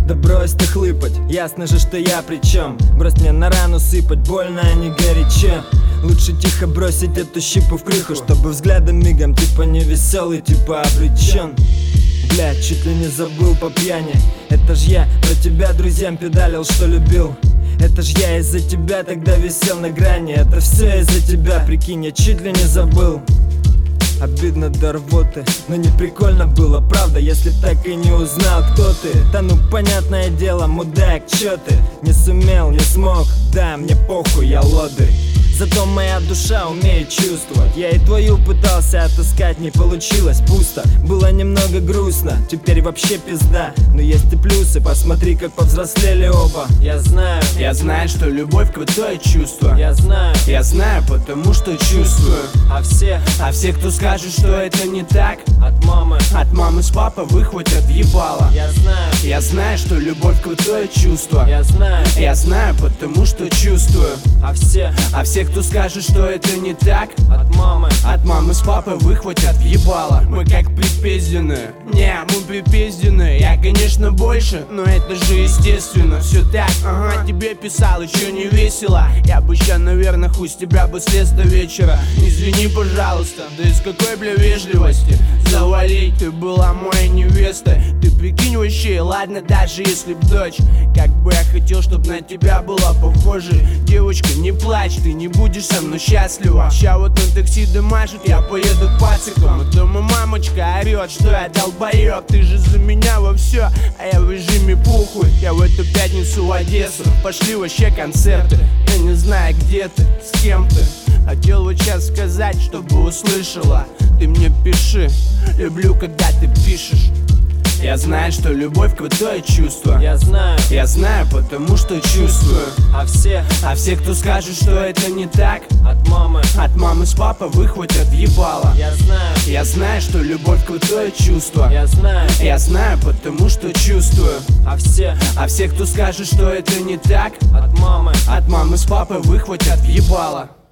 Да брось ты хлыпать, ясно же, что я при чем. Брось мне на рану сыпать, больно, а не горячо. Лучше тихо бросить эту щипу в крыху, чтобы взглядом мигом типа не веселый, типа обречен. Блядь, чуть ли не забыл по пьяни. Это ж я про тебя друзьям педалил, что любил. Это ж я из-за тебя тогда висел на грани. Это все из-за тебя, прикинь, я чуть ли не забыл. Обидно до рвоты, но не прикольно было, правда, если так и не узнал, кто ты. Да ну понятное дело, мудак, чё ты? Не сумел, не смог, да, мне похуй, я лодырь. Зато моя душа умеет чувствовать. Я и твою пытался отыскать, не получилось, пусто. Было немного грустно, теперь вообще пизда. Но есть и плюсы, посмотри, как повзрослели оба. Я знаю, что любовь крутое чувство. я знаю, Потому что чувствую. а все кто скажет, что это не так, от мамы с папой выхватят въебало. Я знаю, что любовь крутое чувство. я знаю, Потому что чувствую. а все кто скажет, что это не так, от мамы с папой выхватят въебало. Мы как припизденные, мы припизденные. Я, конечно, больше, но это же естественно. Все так, тебе писал, еще не весело. Я бы ща, наверное, хуй с тебя бы слез до вечера. Извини, пожалуйста, да из какой, бля, вежливости завалить, ты была моей невестой. Ты прикинь вообще, ладно, даже если б дочь. Как бы я хотел, чтоб на тебя была похожа. Девочка, не плачь, ты не будешь со мной счастлива. Ща вот на такси дамажит, я поеду к пацикам. И дома мамочка орет, что я долбоёб. Ты же за меня во все, а я в режиме пухуй. Я в эту пятницу в Одессу, пошли вообще концерты. Я не знаю, где ты, с кем ты. Хотел вот сейчас сказать, чтобы услышала. Ты мне пиши, люблю, когда ты пишешь. Я знаю, что любовь крутое чувство. Я знаю, Потому что чувствую. а все кто скажет, что это не так, от мамы с папой выхватят въебало. я знаю, что любовь крутое чувство. я знаю, Потому что чувствую. а все кто скажет, что это не так, от мамы с папой выхватят въебало.